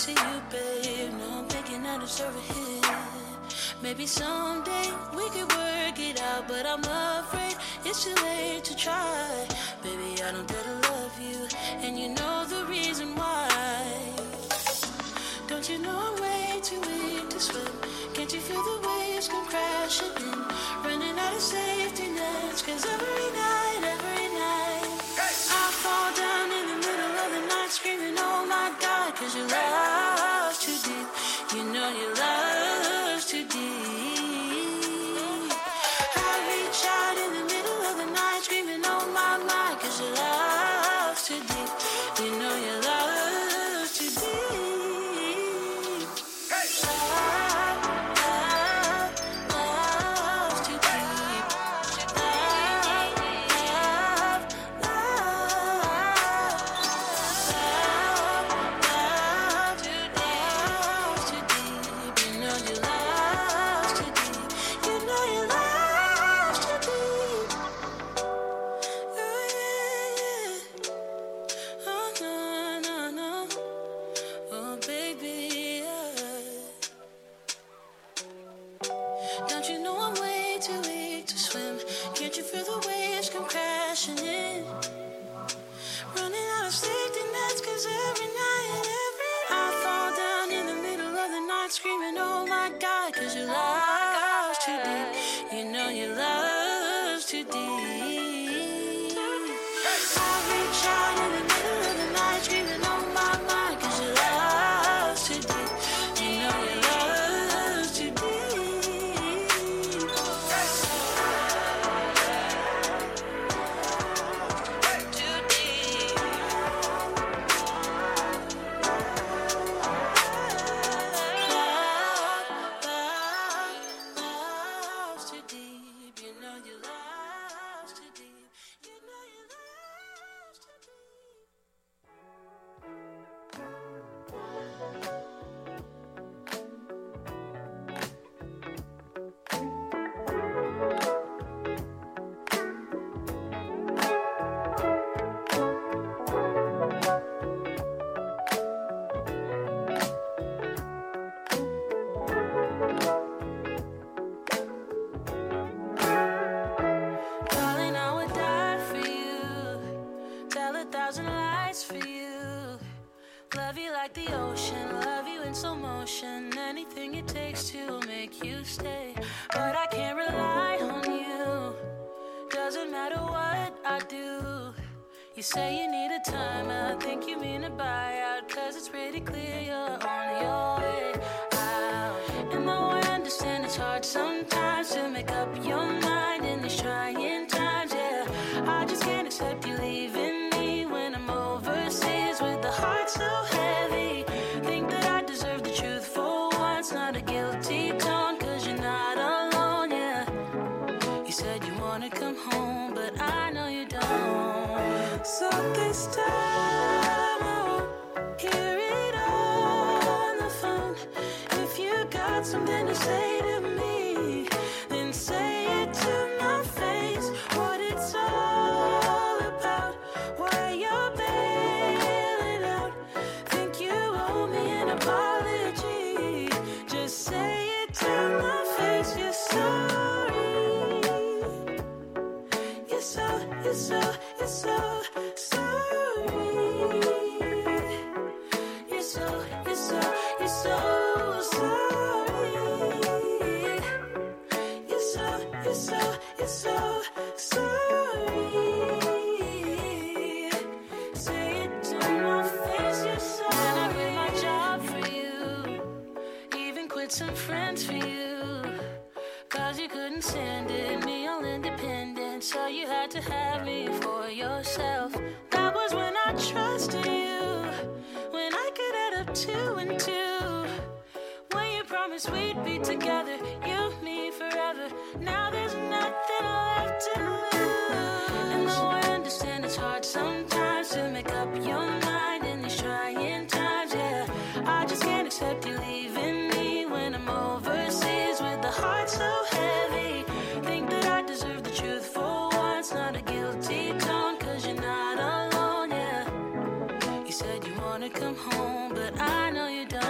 to you, babe. No, I'm thinking I deserve a hit. Maybe someday we could work it out, but I'm afraid it's too late to try. Baby, I don't dare to love you, and you know the reason why. Don't you know I'm way too weak to swim? Can't you feel the waves come crashing in? Running out of safety nets, 'cause every night I fall down in the middle of the night screaming, oh my God, 'cause your love's too deep. You know your love's too deep. I reach out in the middle of the night screaming, oh my, 'cause your love's too deep. You know your love's too deep. Screaming, oh my God, 'cause your love's too deep. You know your love's too deep. I reach out in the middle of the night screaming, oh my, 'cause your love's too deep. You know your love's too deep. Love you like the ocean, love you in slow motion. Anything it takes to make you stay. But I can't rely on you, doesn't matter what I do. You say you need a time, I think you mean a buyout, 'cause it's pretty clear you're on your way out. And though I understand it's hard sometimes to make up your mind in these trying times, yeah, I just can't accept you leaving me when I'm overseas with the heart so heavy. Think that I deserve the truth for once, not a guilty tone, 'cause you're not alone, yeah. You said you wanna come home, but I know you don't. So this time I won't hear it on the phone. If you got something to say to me, then say it to my face. What it's all about, why you're bailing out. Think you owe me an apology. Just say it to my face. You're sorry. You're so sorry. You're so sorry. You're so sorry. Say it to my face. You're sorry. And I quit my job for you, even quit some friends for you, 'cause you couldn't stand it, me all independent, so you had to have me for yourself. That was when I trusted you, when I could add up 2 and 2. When you promised we'd be together, you, me, forever. Now there's nothing left to lose. And though I understand it's hard sometimes to make up your mind in these trying times, yeah, I just can't accept you leaving me when I'm overseas with the heart so heavy. Think that I deserve the truth for once, not a guilty tone, 'cause you're not alone, yeah. You said you wanna come home, but I know you don't.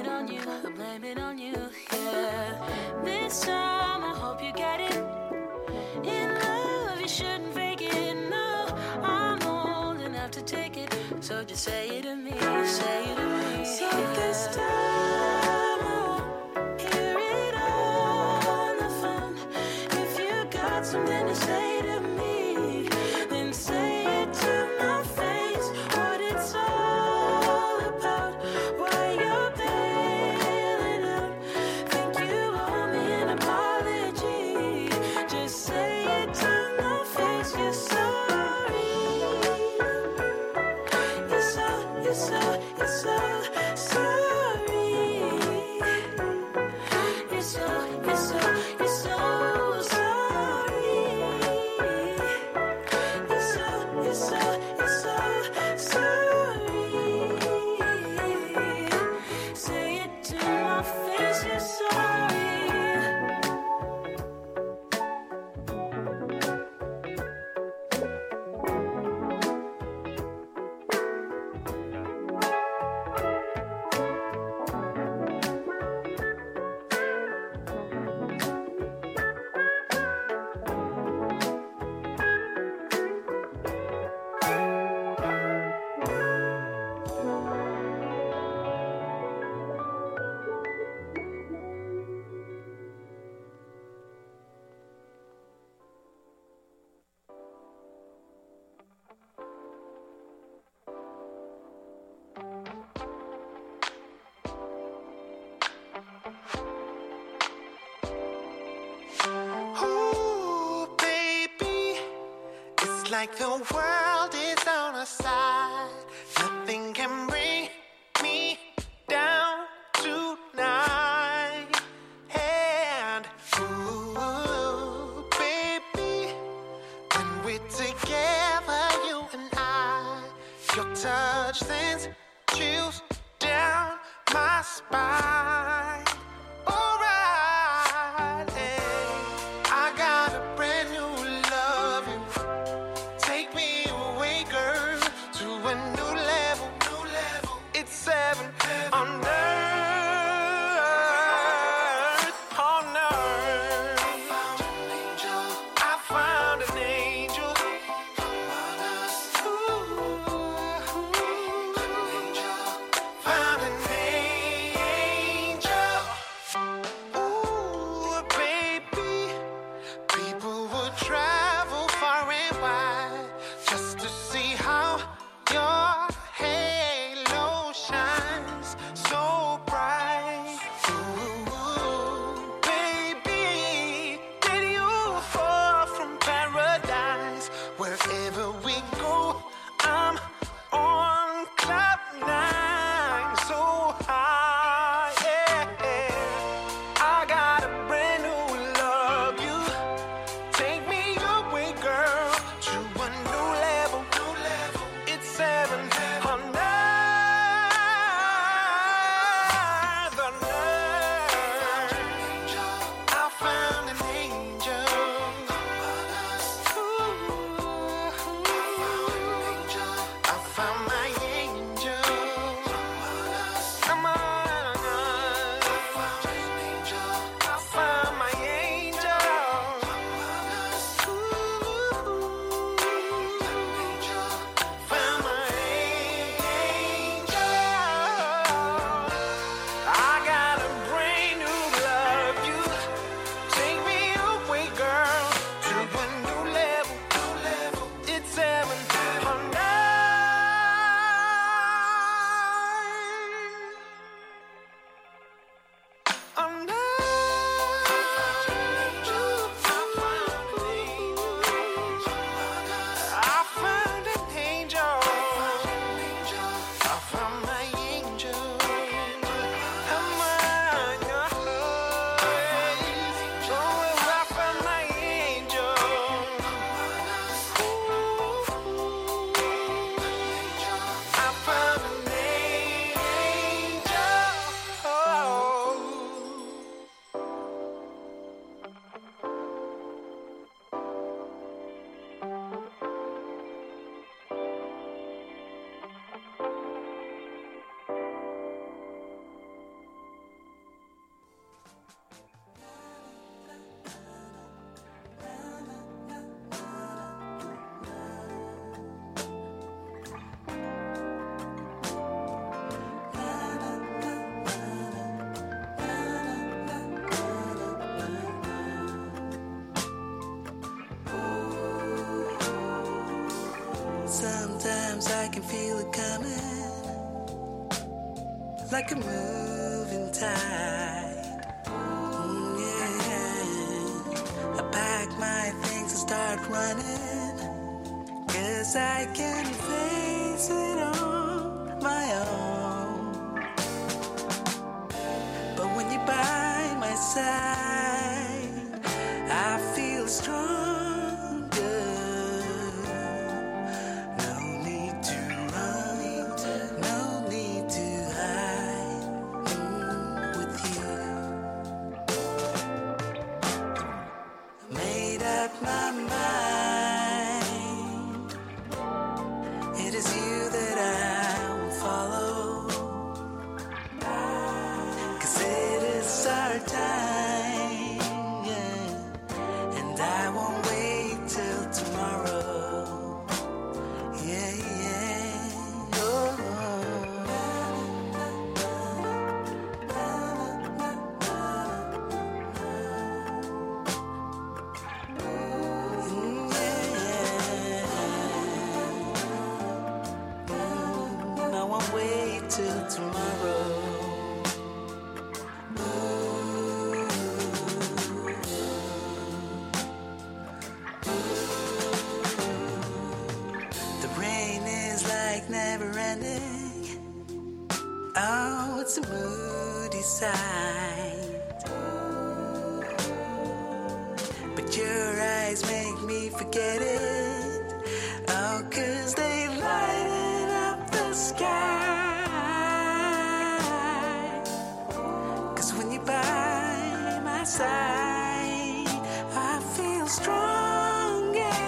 it on you, blame it on you, yeah. This time I hope you get it. In love you shouldn't fake it, no. I'm old enough to take it, so just say it to me, say it to me. So this time I won't hear it on the phone. If you got something to say to me, then say it to my face. What it's all about, why you're bailing out. Think you owe me an apology. Just say it to my face. You're sorry. You're so sorry. You're so sorry. You're so sorry. Say it to my face, you're sorry. Ooh, baby, it's like the world is on our side. Nothing can bring me down tonight. And ooh, baby, when we're together, you and I, your touch sends chills down my spine. Alright, hey, I got a brand new love you. Take me away, girl, to a new level. It's heaven on earth, on earth. I found an angel among us. Ooh, found an angel. Sometimes I can feel it coming, like a moving tide. Yeah. I pack my things and start running, 'cause I can face it on my own. But when you're by my side, I feel stronger. No need to run, no need to hide with you. Made up my mind. It is you that I will follow, 'cause it is our time, yeah. And I won't wait till tomorrow. Yeah, yeah. Oh. I won't wait till tomorrow. The rain is like never ending. Oh, it's a moody sight. But your eyes make me forget it. Oh, 'cause they lighten up the sky. 'Cause when you're by my side, I feel stronger.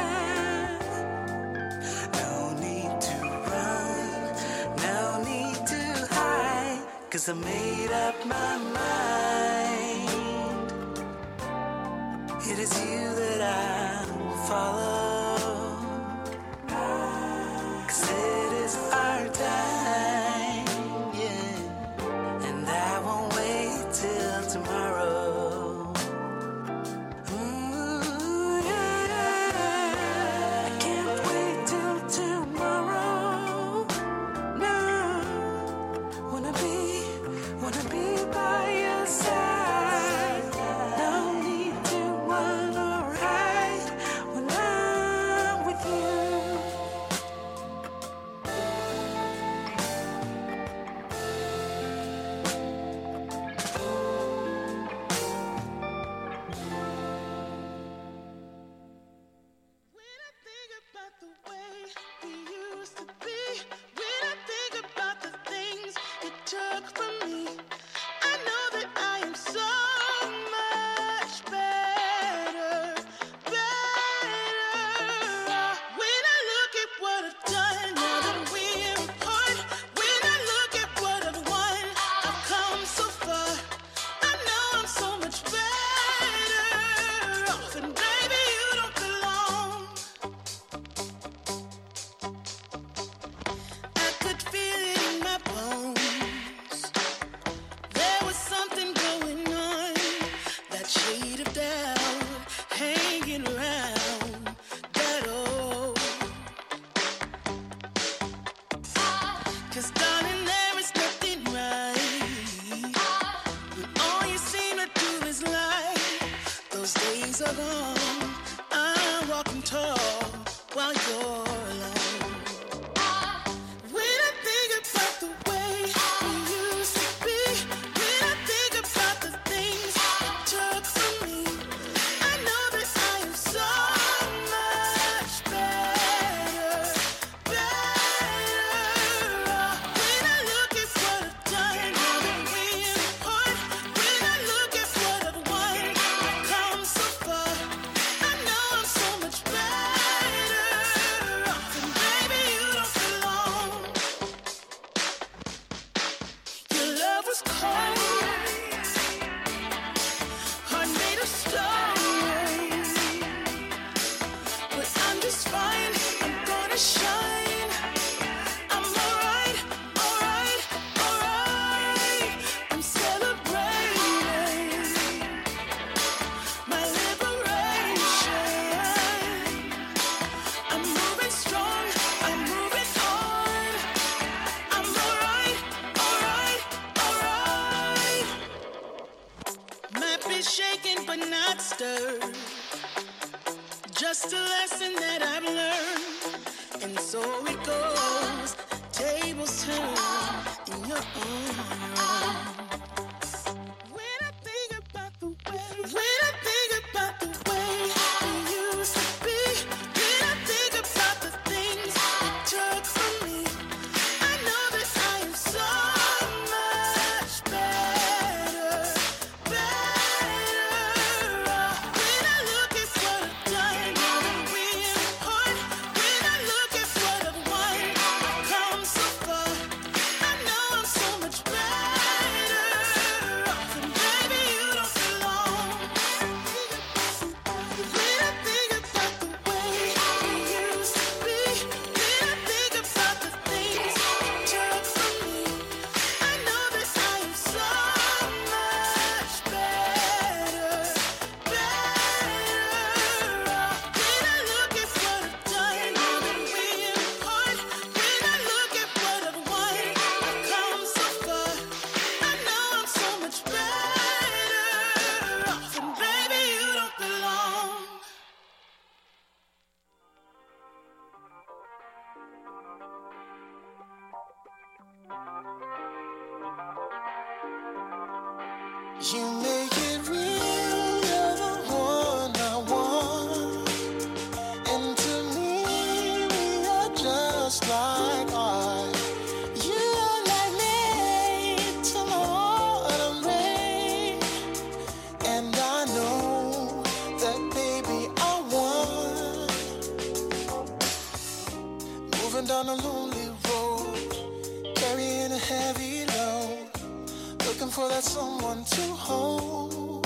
No need to run, no need to hide, 'cause I made up my mind. It is you that I will follow, 'cause it is our time, yeah. And I won't wait till tomorrow. Ooh, yeah. I can't wait till tomorrow. No, wanna be by your side. No need to run or hide when I'm with you. When I think about the way we used to be, when I think about the things you took from me, I know that I am so much better, better. When I look at what I've done, now that we're apart, when I look at what I've won, I've come so far. I know I'm so much better off, and baby, you don't belong. I could feel it in my bones. There was something going on, that shade of doubt hanging around that old. 'Cause darling, there is nothing right when all you seem to do is lie. Those days are gone. I'm walking tall while you're alone. When I think about the way we used to be, when I think about the things you took from me, I know that I am so much better, better. When I look at what I've done, now that we're apart, when I look at what I've won, I've come so far. I know I'm so much better. shaken but not stirred. Just a lesson that I've learned. And so it goes. Tables turn in your own. When I think about the way we used to be, when I think about the things it took from me, I know that I am so much better off. When I look at what I've done, and we're apart. When I look at what I've won, I've come so far. I know I'm so much better off, and baby, you don't belong. When I think about the way we used to be, when I think about the things you took from me, I know that I am so much better off. When I look at what I've done, and we're apart. When I look at what I've won, I've come so far. I know I'm so much better off, and baby, you don't belong. You make it real, you're the one I want. And to me, we are just like art. You are like made to my autumn rain. And I know that, baby, I want. Moving down a lonely road, carrying a heavy load, looking for that someone to hold.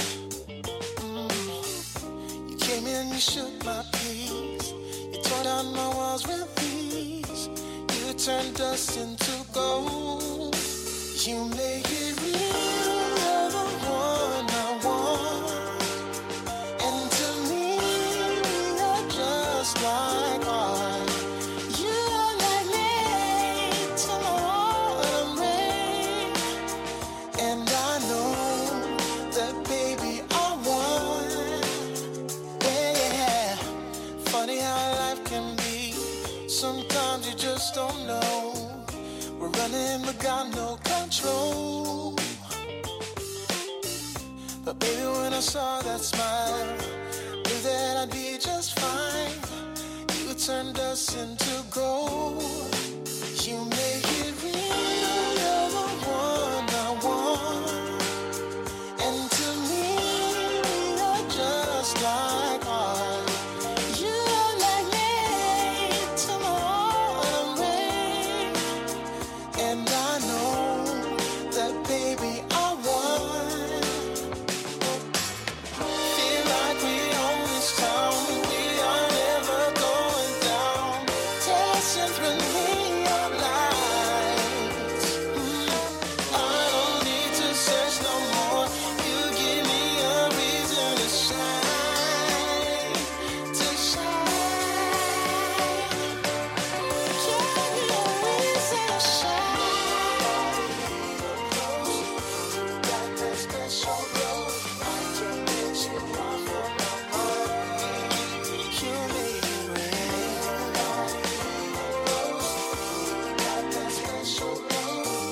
You came in, you shook my peace. You tore down my walls with ease. You turned dust into gold. You make it real, you're the one I want. And to me, we are just like art. You are like made to my autumn rain. And I know that, baby, I want. Yeah. Funny how life can be. Sometimes you just don't know. We're running but got no control. But baby, when I saw that smile, knew that I'd be just fine. You turned us into gold. You make it real, you're the one I want. And to me, we are just like art. You are like made to my autumn rain. And I know that, baby, I want. Feel like we own this town. We are never going down. Dancing through neon lights. I don't need to search no more. You give me a reason to shine, to shine. Give me a reason to shine. Got that special glow. I can't get you off of my mind. You make it real. Got that special glow.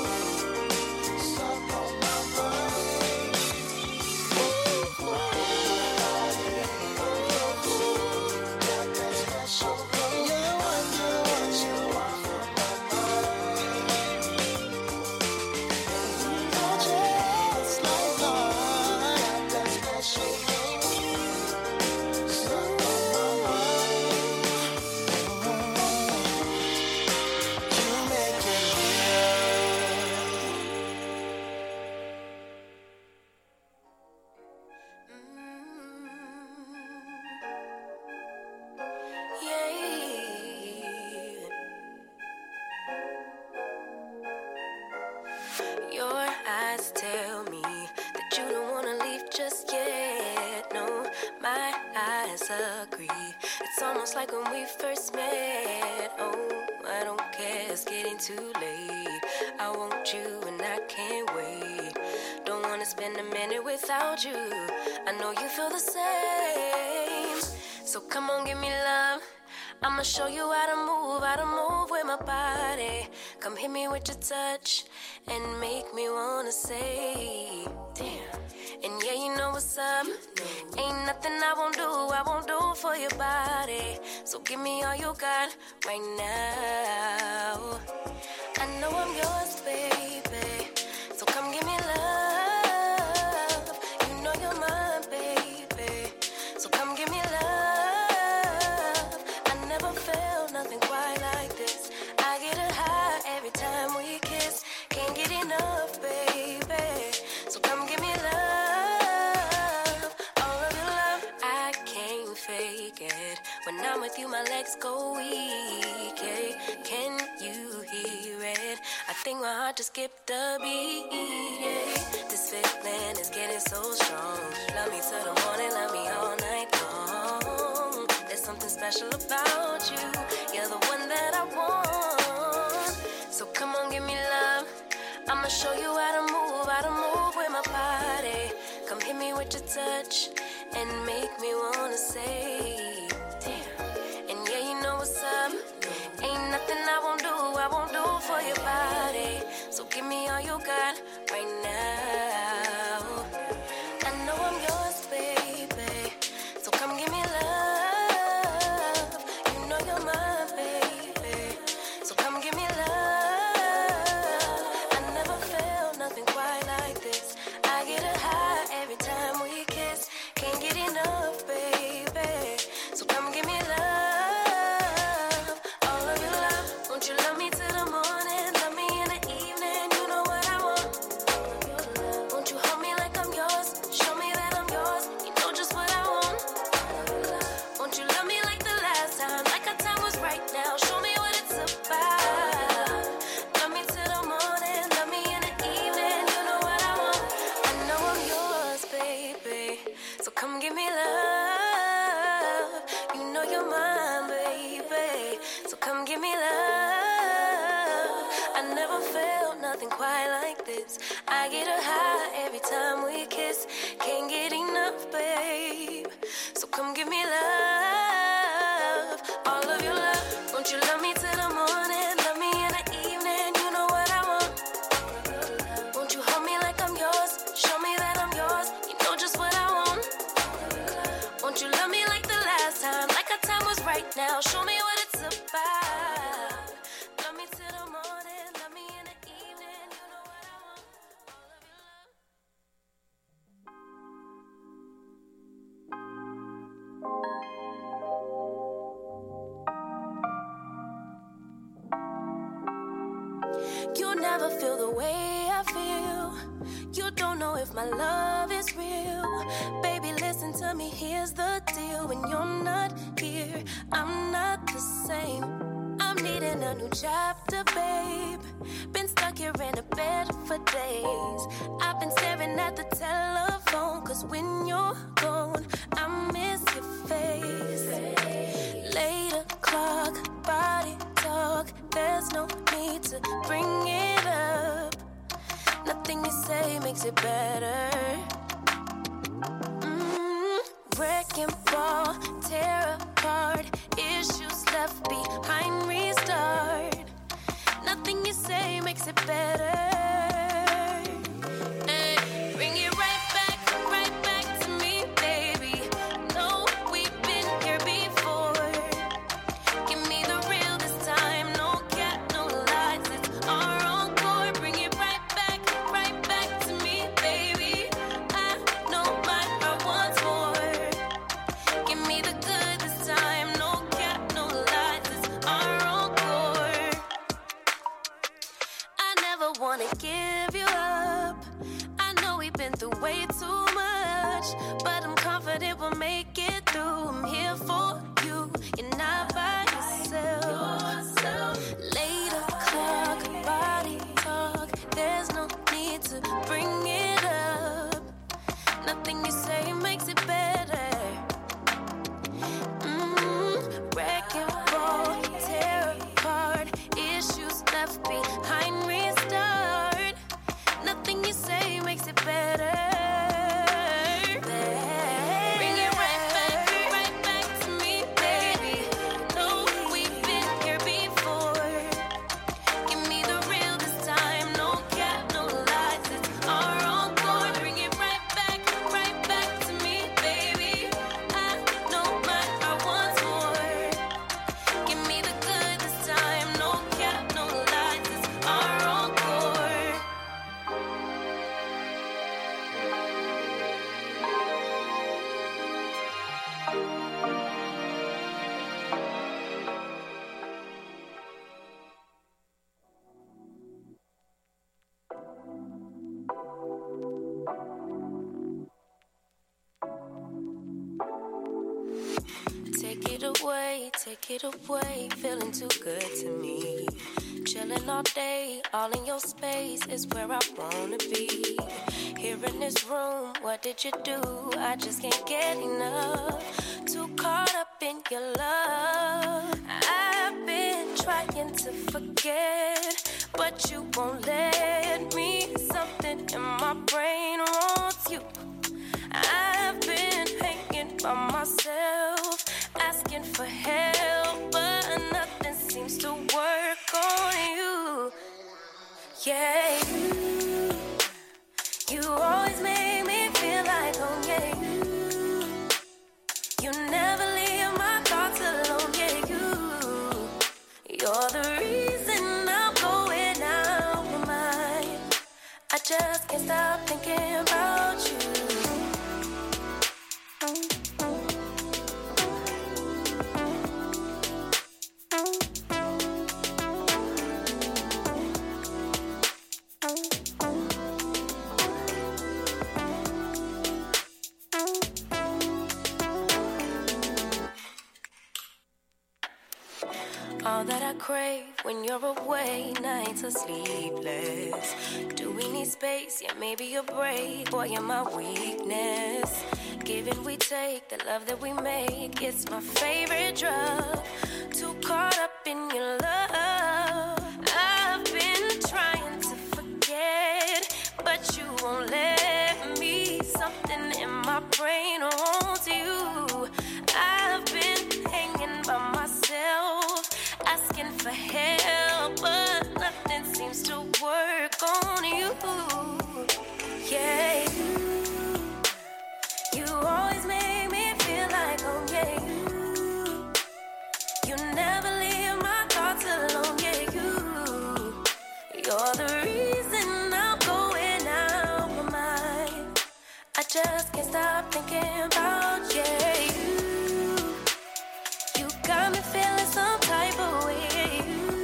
Stuck on my mind. Got that special glow. Yeah, when you want you off of my mind. You're just like art. Got that special glow. Stuck on my mind. You make it Your eyes tell me that you don't wanna leave just yet. No, my eyes agree. It's almost like when we first met. Oh, I don't care, it's getting too late. I want you and I can't wait. Don't wanna wanna spend a minute without you. I know you feel the same. So come on, give me love. I'ma show you how to move with my body. Come hit me with your touch and make me wanna say, damn. And yeah, you know what's up. Ain't nothing I won't do for your body. So give me all you got right now. I know I'm yours, baby. So come give me love. You know you're mine, baby. So come give me love. I never felt nothing quite like this. I get a high every time we kiss. Can't get enough, baby. So come give me love. All of your love, I can't fake it. When I'm with you, my legs go weak. Yeah. Can you hear it? I think my heart just skipped a beat. Yeah. This feeling is getting so strong. Love me till the morning, love me all night long. There's something special about you. You're the one that I want. So come on, give me love. I'ma show you how to move with my body. Come hit me with your touch and make me wanna say, damn. And yeah, you know what's up. Ain't nothing I won't do for your body. So give me all you got right now. I know I'm yours, baby. So come give me love. You know you're mine, baby. So come give me love. I never felt nothing quite like this. I get a high every time we kiss. Can't get enough, baby. So come give me love. All of your love. Won't you love me till the morning? Love me in the evening. You know what I want. Won't you hold me like I'm yours? Show me that I'm yours. You know just what I want. Won't you love me like the last time? Like our time was right now. Show me what it's about. Love me till the morning. Love me in the evening. You know what I want. I know I'm yours, baby. So come give me love. You know you're mine, baby. So come give me love. I never felt nothing quite like this. I get a high every time we kiss. Can't get enough, babe. So come give me love. All of your love. Won't you love me till the morning? Love me in the evening. You know what I want. Won't you hold me like I'm yours? Show me that I'm yours. You know just what I want. Won't you love me like the last time? Like our time was right now. Show me what it's about. Love me till the morning. Love me in the evening. You know what I want. All of your love. You never feel the way I feel. You don't know if my love is real. Baby, listen to me, here's the deal. When you're not here, I'm not the same. I'm needing a new chapter, babe. Been stuck here in a bed for days. I've been staring at the telephone, cause when you're gone, I miss your face. 8 o'clock, body talk. There's no need to bring it up. Nothing you say makes it better. Wrecking ball, tear apart. Issues left behind, restart. Nothing you say makes it better. Hey, bring it right back to me, baby. No, we've been here before. Give me the real this time. No cap, no lies. It's our encore. Bring it right back to me, baby. I know my heart wants more. Give me the good this time. No cap, no lies. It's our encore. I never wanna give you up. I know we've been through way too much, but I'm confident we'll make it through. I'm here for you. You're not by yourself. 8 o'clock, body talk. There's no need to bring it up. Nothing you say makes it better. Wrecking ball, tear apart. Issues left behind, restart. Nothing you say makes it better. take it away, feeling too good to me. Chilling all day, all in your space is where I wanna be. Here in this room, what did you do? I just can't get enough. Too caught up in your love. I've been trying to forget, but you won't let me. Something in my brain wants you. I've been hanging by myself, asking for help, but nothing seems to work on you. Yeah, you always make me feel like home. Yeah, you never leave my thoughts alone. Yeah, you're the reason I'm going out of my mind. I just can't stop thinking about you. All that I crave when you're away, nights are sleepless. Do we need space? Yeah, maybe a break. Boy, you're my weakness. Give and we take, the love that we make, it's my favorite drug. Too caught up in your love. I've been trying to forget, but you won't let me. Something in my brain wants you. I've been hanging by myself, asking for help, but nothing seems to work on you. Yeah, you always make me feel like home. Yeah, you never leave my thoughts alone. Yeah, you're the reason I'm going out of my mind. I just can't stop thinking about you. You got me feeling some type of way.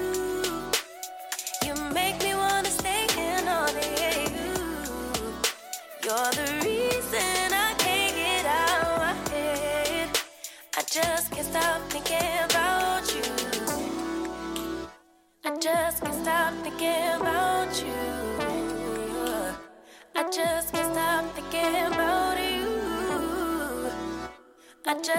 You make me wanna stay in all day. You're the reason I can't get out of my head. I just can't stop thinking about you. I just can't stop thinking about you. I just can't stop thinking about you. I just